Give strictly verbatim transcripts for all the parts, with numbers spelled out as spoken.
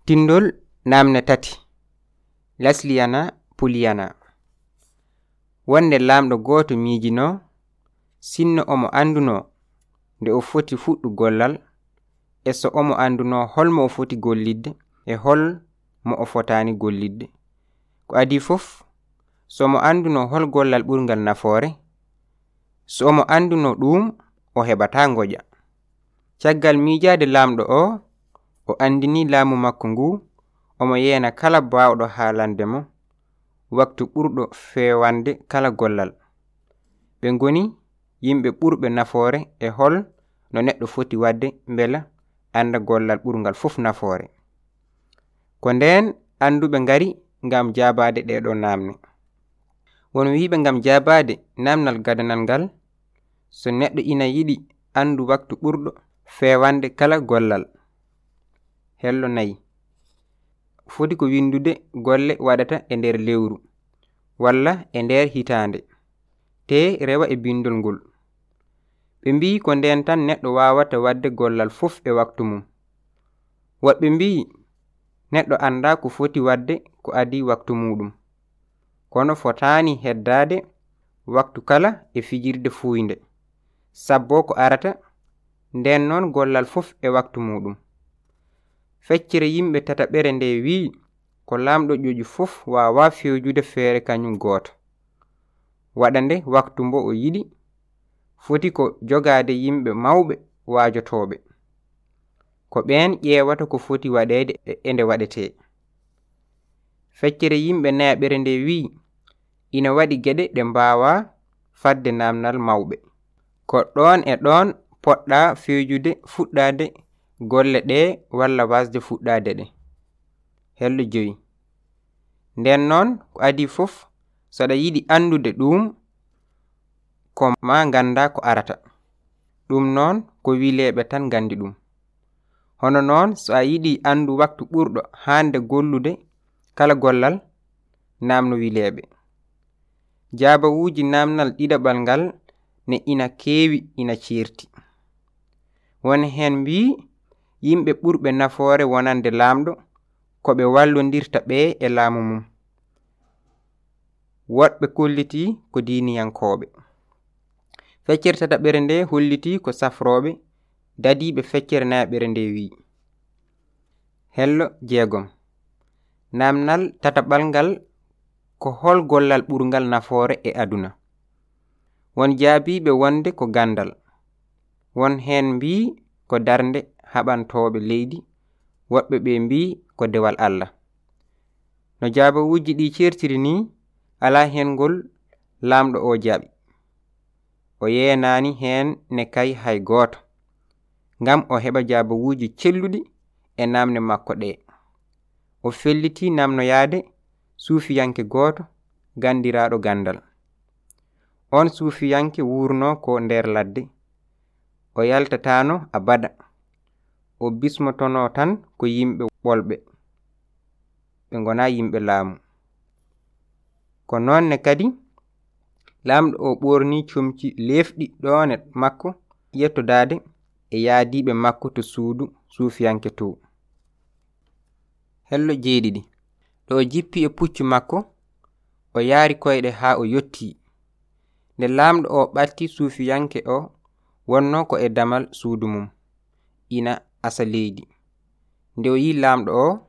Tindol namne tati. Lasliyana puliyana. Wonde lamɗo goto miijino sinno omo anduno nde o foti fuɗɗu gollal e so omo anduno holmo o foti gollidde e hol mo o fotani gollidde. Ko adi fof so mo anduno hol gollal ɓurgal nafoore, so omo anduno ɗum o heɓata ngoƴa. Caggal miijade lamɗo o o andini laamu makko ngu omo yeena kala bawɗo haalande mo waktu ɓurɗo fewande kala gollal. Ɓe ngoni yimɓe ɓurɓe nafoore e hol no neɗɗo foti wadde mbela anda gollal ɓurgal fof nafoore. Ko nden anduɓe ngari ngam jabade ɗeɗo namne. Won wiiɓe ngam jabade namnal gadanal ngal so neɗɗo ina yiɗi andu waktu ɓurɗo fewande kala gollal. Hello nayi. Foti ko windude golle waɗata e nder lewru walla e nder hitande te rewa e bindol ngol. Ɓe mbi ko nden tan neɗɗo wawata wadde gollal fof e waktu mum. Woɓɓe mbi neɗɗo anda ko foti wadde ko adi waktu muɗum, kono fotani heddade waktu kala e fijirde fuyde sabbo ko arata nden non gollal fof e waktu muɗum. Feccere yimɓe tataɓere nde wi ko lamɗo ƴoƴi fof wawa fewjude feere kañum goto. Waɗande waktu mbo o yiɗi foti ko jogade yimɓe mawɓe waajotoɓe. Ko ɓen ƴeewata ko foti waɗede e nde waɗete. Feccere yimɓe nayaɓere nde wi ina waɗi geɗe ɗe mbawa fadde namnal mawɓe. Ko ɗon e ɗon poɗɗa fewjude fuɗɗade golle ɗe walla wasde fuɗɗade ɗe. Hello joyi. Nden non ko adi fof saɗa yiɗi andude ɗum ko ma ganda ko arata. Ɗum non ko wileɓe tan gandi ɗum. Hono non so a yiɗi andu waktu ɓurɗo hande gollude kala gollal, namno wileɓe. Jabawuji namnal ɗiɗaɓal ngal ne ina kewi ina certi. Won hen mbi yimɓe ɓurɓe nafoore wonande lamɗo ko ɓe wallondirta ɓe e laamu mum. Woɗɓe kolliti ko diniyankoɓe. Feccere tataɓere nde holliti ko safroɓe dadiɓe feccere nayaɓere nde wi. Hello jeegom. Namnal tataɓal ngal ko hol gollal ɓurgal nafoore e aduna. Won jaabiɓe wonde ko gandal. Won hen mbi ko darnde haɓantoɓe leydi, woɓɓe ɓe mbi ko dewal Allah. No jabawuji ɗi certiri ni ala hen ngol lamɗo o jaɓi. O yeenani hen ne kay hay goto ngam o heɓa jabawuji celluɗi e namne makko ɗe. O felliti namnoyade suufiyanke goto gandiraɗo gandal. On suufiyanke wurno ko nder ladde. O yaltatano abada. O bismotono tan ko yimɓe ɓolɓe. Ɓe ngona yimɓe laamu. Ko nonne kadi lamɗo o ɓorni comci lefɗi ɗone makko yettodade e yaadiɓe makko to suudu suufiyanke to. Hello jeeɗiɗi. Ɗo o jippi e puccu makko o yaari koyɗe ha o yotti. Nde lamɗo o ɓatti suufiyanke o wonno ko e damal suudu mum ina asa leydi. Nde o yi lamɗo o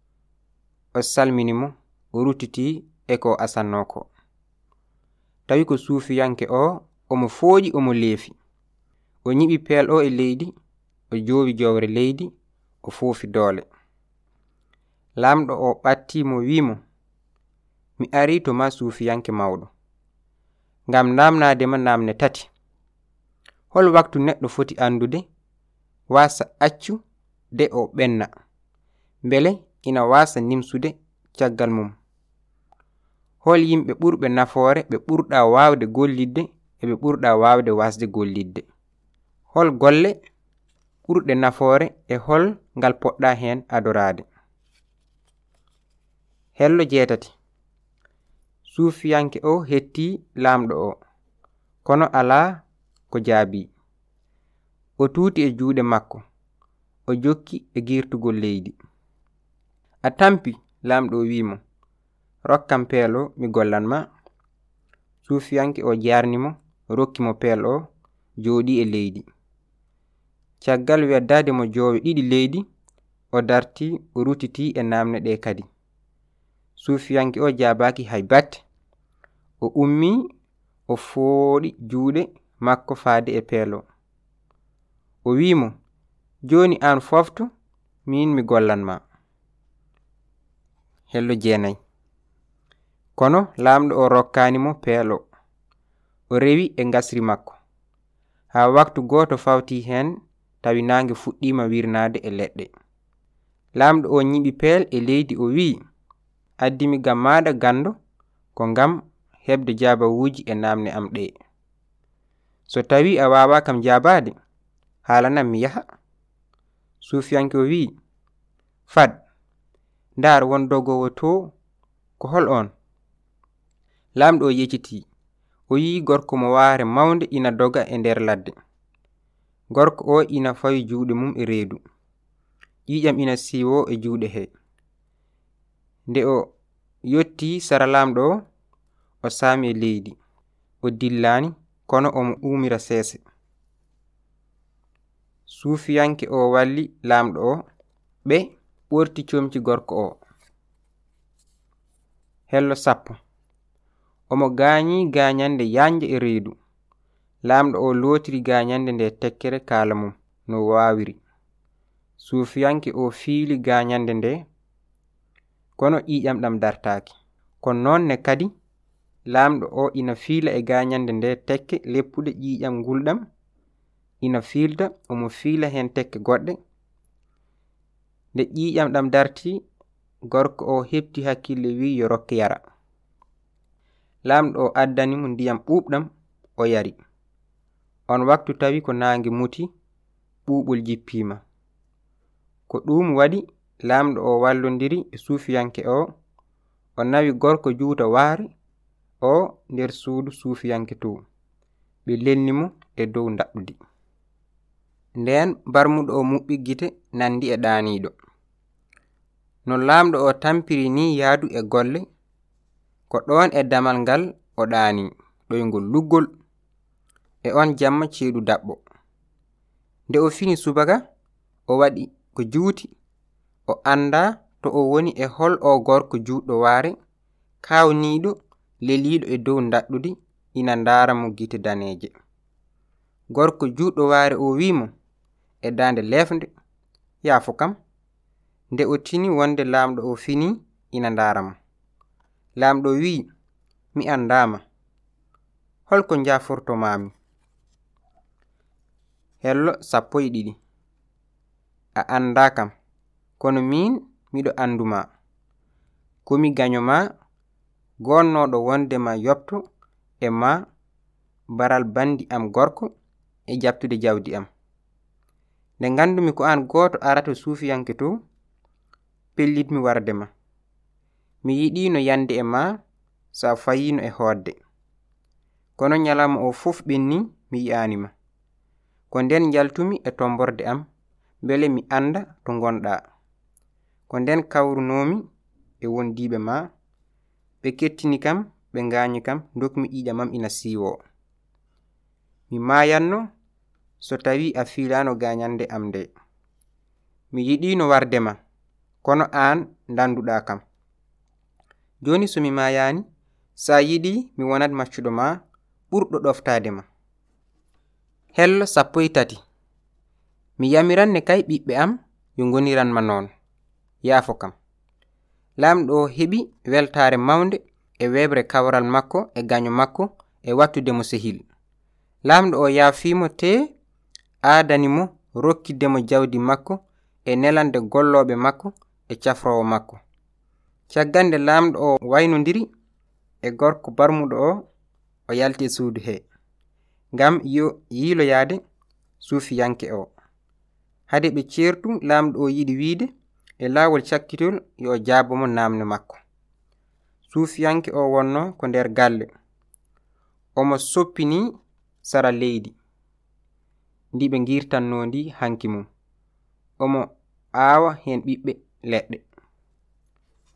o salmini mo o rutiti e ko asanno ko. Tawi ko suufiyanke o omo fooƴi omo leefi. O nyiɓi peel o e leydi, o jowi jowre leydi, o foofi doole. Lamɗo o ɓatti mo wimo, mi ari to ma suufiyanke mawɗo ngam namnadema namne tati. Hol waktu neɗɗo foti andude wasa accu de o ɓenna mbele ina wasa nimsude caggal mum. Hol yimɓe ɓurɓe nafoore ɓe ɓurɗa wawde gollidde e ɓe ɓurɗa wawde wasde gollidde. Hol golle ɓurɗe nafoore e hol ngal poɗɗa hen adorade. Hello jeetati. Suufiyanke o hetti lamɗo o kono ala ko jaabi. O tuuti e juuɗe makko o jokki e girtugol leydi. a tampi lamɗo wimo rokkam peel o mi gollan ma. Suufiyanke o jarnimo rokkimo peel o jooɗi e leydi. Caggal weddade mo joowe ɗiɗi leydi o darti o rutiti e namne ɗe kadi. Suufiyanke o jabaki hay batte o ummi o fooɗi juuɗe makko faade e peel o. O wimo joni an foftu min mi gollan ma. Hello jeenayi. Kono lamɗo o rokkanimo peel o. O rewi e ngasri makko ha waktu goto fawti hen tawi nange fuɗɗima wirnade e leɗɗe. Lamɗo o nyiɓi peel e leydi o wi addimi gam maɗa gando ko ngam hebde jabawuji e namne am ɗe. So tawi a wawa kam jabade halanam mi yaha. Suufiyanke o wi fad ndar won dogowo to ko hol on. Lamɗo o yecciti o yi gorko mo waare mawnde ina doga e nder ladde. Gorko o ina fawi juuɗe mum e reedu. Ƴiƴam ina siiwo e juuɗe he. Nde o yotti sara lamɗo o o saami e leydi o dillani kono omo umira seese. Suufiyanke o walli lamɗo o ɓe ɓorti comci gorko o. Hello sappo. Omo gañi gañande yanje e reedu. Lamɗo o lootiri gañande nde tekkere kala mum no wawiri. Suufiyanke o fiili gañande nde kono ƴiƴam ɗam dartaki. Kono noonne kadi lamɗo o ina fiila e gañande nde tekke leppude ƴiƴam ngulɗam ina fiilda omo fiila hen tekke goɗɗe. Nde ƴiƴam ɗam darti gorko o hepti hakkille wi yo rokke yara. Lamɗo o addani mo ndiyam ɓuuɓɗam o yari. On waktu tawi ko nange muti ɓuuɓol jippima. Ko ɗum waɗi lamɗo o wallodiri e suufiyanke o o nawi gorko juuta waare o nder suudu suufiyanke to ɓe lennimo e dow ndaɓɗudi. Nden barmuɗo o muɓɓi gite nandi e ɗaaniɗo. No lamɗo o tampiri ni yaadu e golle ko ɗon e damal ngal o ɗaani ɗoygol luggol e on jamma ceeɗu daɓɓo. Nde o fini subaka o waɗi ko juuti o anda to o woni e hol o gorko juuɗɗo waare kawniiɗo leliiɗo e dow ndaɗɗudi ina ndaara mo gite daneeje. Gorko juuɗɗo waare o wimo e dande lefnde yaafo kam. Nde o tini wonde lamɗo o fini ina ndaara mo. Lamɗo wi mi andama holko jafurto mami. Hello sappo e ɗiɗi. A anda kam kono min miɗo anduma komi gaño ma gonnoɗo wonde ma yopto e ma baral bandi am gorko e jabtude jawdi am. Nde gandumi ko an goto arato suufiyanke to pellitmi warde ma. Mi yiɗino yande e ma sa fayino e hoodde. Kono nyalama o fof ɓenni mi yi'anima. Ko nden jaltumi e tomborde am bele mi anda to gonɗa. Ko nden kawrunomi e wondiɓe ma ɓe kettini kam ɓe gañi kam dokmi ƴiƴam am ina siiwo. Mi mayanno so tawi a fiilano gañande am nde. Mi yiɗino warde ma kono an danduɗa kam. Joni so mi mayani sa yiɗi mi wonat maccuɗo ma ɓurɗo ɗoftade ma. Hello sappo e tati. Mi yamiranne kay ɓiɓɓe am yo goniranma noon. Yaafo kam. Lamɗo o heɓi weltare mawnde e webre kawral makko e gaño makko e wattude mo sehil. Lamɗo o yaafimo te aadanimo rokkidemo jawdi makko e nelande golloɓe makko e cafrowo makko. Caggande lamɗo o waynodiri e gorko barmuɗo o o yalti e suudu he ngam yo yiiloyade suufiyanke o. Hade ɓe ceertu lamɗo o yiɗi wiide e laawol cakkitol yo jaabomo namne makko. Suufiyanke o wonno ko nder galle omo soppini sara leydi ndi ɓe girtanno ndi hanki mum omo aawa hen ɓiɓɓe leɗɗe.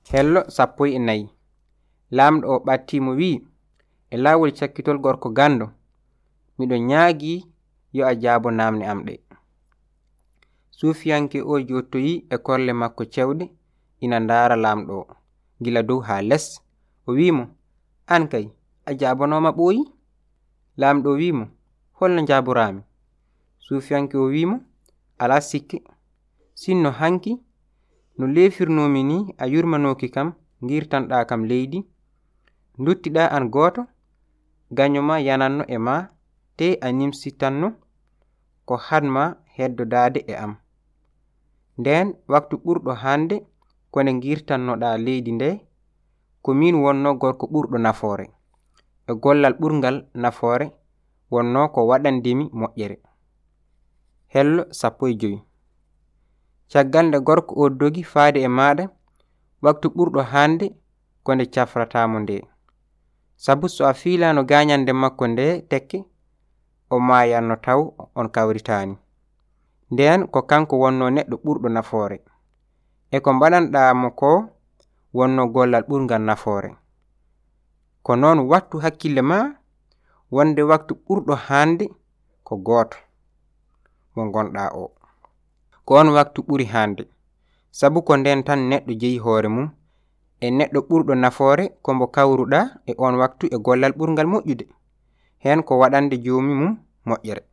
Hello sappo e nayi. Lamɗo o ɓattimo wi, e lawol cakkitol gorko gando, miɗo nyaagi yo a jaabo namne am ɗe. Sufiyanke o jottoyi e korle makko cewɗe ina ndaara lamɗo o gila dow ha les. O wimo, an kay a jaabanoma ɓooyi? Lamɗo wimo, holno jaaborami? Sufiyanke o wimo, ala sikke, sinno hanki no lefirnomi ni a yurmanoki kam girtanɗa kam leydi, duttiɗa an gooto, gañoma yananno e ma te a nimsitanno ko hadma heddodade e am. Nden waktu ɓurɗo hande kone girtannoɗa leydi nde, ko min wonno gorko ɓurɗo nafoore, e gollal ɓurgal nafoore wonno ko waɗandimi moƴƴere. Hello sappo e joyi. Caggal nde gorko o dogi faade e maɗa, waktu ɓurɗo hande konde cafratamo nde. Sabu so a fiilano gañande makko nde tekke, o mayanno taw on kawritani. Nden ko kanko wonno neɗɗo ɓurɗo nafoore, e ko mbaɗanɗamo ko wonno gollal ɓurgal nafoore. Ko noon wattu hakkille ma wonde waktu ɓurɗo hande ko gooto mo gonɗa o. Ko on waktu ɓuri hande, sabu ko nden tan neɗɗo jeyi hoore mum e neɗɗo ɓurɗo nafoore ko mbo kawruɗa e on waktu e gollal ɓurgal moƴƴude, hen ko waɗande joomi mum moƴƴere.